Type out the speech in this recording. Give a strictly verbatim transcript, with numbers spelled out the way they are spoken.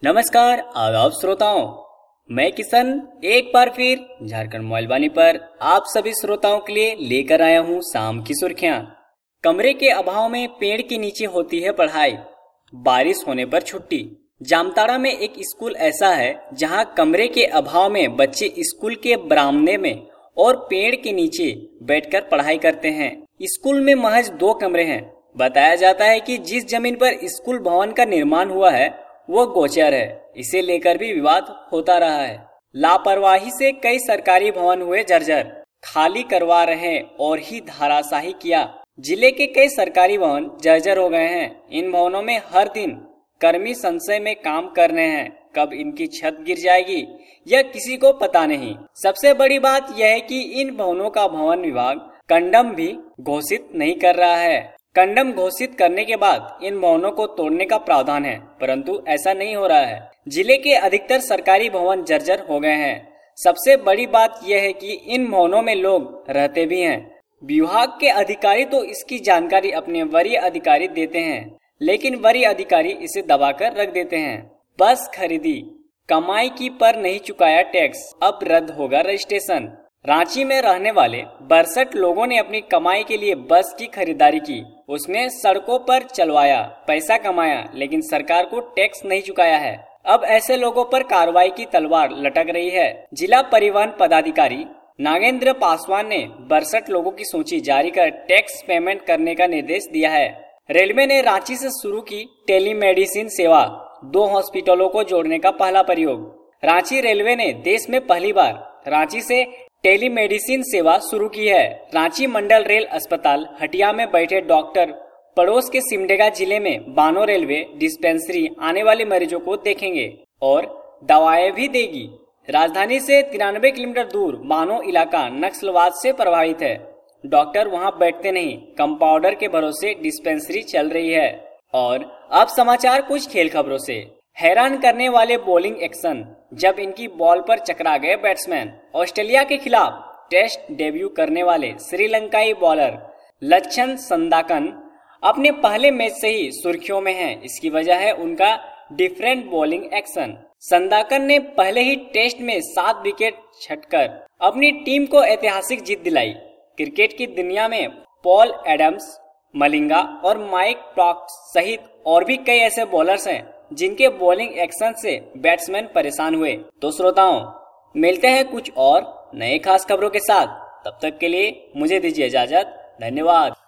नमस्कार आदाब श्रोताओं, मैं किशन एक बार फिर झारखंड मोबाइल वाणी पर आप सभी श्रोताओं के लिए लेकर आया हूं शाम की सुर्खियां। कमरे के अभाव में पेड़ के नीचे होती है पढ़ाई, बारिश होने पर छुट्टी। जामताड़ा में एक स्कूल ऐसा है जहां कमरे के अभाव में बच्चे स्कूल के बरामदे में और पेड़ के नीचे बैठकर पढ़ाई करते हैं। स्कूल में महज दो कमरे हैं। बताया जाता है कि जिस जमीन पर स्कूल भवन का निर्माण हुआ है वो गोचर है। इसे लेकर भी विवाद होता रहा है। लापरवाही से कई सरकारी भवन हुए जर्जर, खाली करवा रहे और ही धाराशाही किया। जिले के कई सरकारी भवन जर्जर हो गए हैं। इन भवनों में हर दिन कर्मी संशय में काम कर रहे हैं। कब इनकी छत गिर जाएगी यह किसी को पता नहीं। सबसे बड़ी बात यह है कि इन भवनों का भवन विभाग कंडम भी घोषित नहीं कर रहा है। कंडम घोषित करने के बाद इन भवनों को तोड़ने का प्रावधान है, परंतु ऐसा नहीं हो रहा है। जिले के अधिकतर सरकारी भवन जर्जर हो गए हैं। सबसे बड़ी बात यह है कि इन भवनों में लोग रहते भी हैं। विभाग के अधिकारी तो इसकी जानकारी अपने वरीय अधिकारी देते हैं, लेकिन वरीय अधिकारी इसे दबाकर रख देते हैं। बस खरीदी, कमाई की पर नहीं चुकाया टैक्स, अब रद्द होगा रजिस्ट्रेशन। रांची में रहने वाले बासठ लोगों ने अपनी कमाई के लिए बस की खरीदारी की। उसमें सड़कों पर चलवाया, पैसा कमाया, लेकिन सरकार को टैक्स नहीं चुकाया है। अब ऐसे लोगों पर कार्रवाई की तलवार लटक रही है। जिला परिवहन पदाधिकारी नागेंद्र पासवान ने बासठ लोगों की सूची जारी कर टैक्स पेमेंट करने का निर्देश दिया है। रेलवे ने रांची से शुरू की टेलीमेडिसिन सेवा, दो हॉस्पिटलों को जोड़ने का पहला प्रयोग। रांची रेलवे ने देश में पहली बार रांची से टेलीमेडिसिन सेवा शुरू की है। रांची मंडल रेल अस्पताल हटिया में बैठे डॉक्टर पड़ोस के सिमडेगा जिले में बानो रेलवे डिस्पेंसरी आने वाले मरीजों को देखेंगे और दवाएं भी देगी। राजधानी से तिरानवे किलोमीटर दूर बानो इलाका नक्सलवाद से प्रभावित है। डॉक्टर वहां बैठते नहीं, कंपाउंडर के भरोसे डिस्पेंसरी चल रही है। और अब समाचार कुछ खेल खबरों से। हैरान करने वाले बॉलिंग एक्शन, जब इनकी बॉल पर चकरा गए बैट्समैन। ऑस्ट्रेलिया के खिलाफ टेस्ट डेब्यू करने वाले श्रीलंकाई बॉलर लक्षण संदाकन अपने पहले मैच से ही सुर्खियों में हैं। इसकी वजह है उनका डिफरेंट बॉलिंग एक्शन। संदाकन ने पहले ही टेस्ट में सात विकेट छटकर अपनी टीम को ऐतिहासिक जीत दिलाई। क्रिकेट की दुनिया में पॉल एडम्स, मलिंगा और माइक टॉक्स सहित और भी कई ऐसे बॉलर्स हैं जिनके बॉलिंग एक्शन से बैट्समैन परेशान हुए। तो श्रोताओं, मिलते हैं कुछ और नए खास खबरों के साथ। तब तक के लिए मुझे दीजिए इजाजत। धन्यवाद।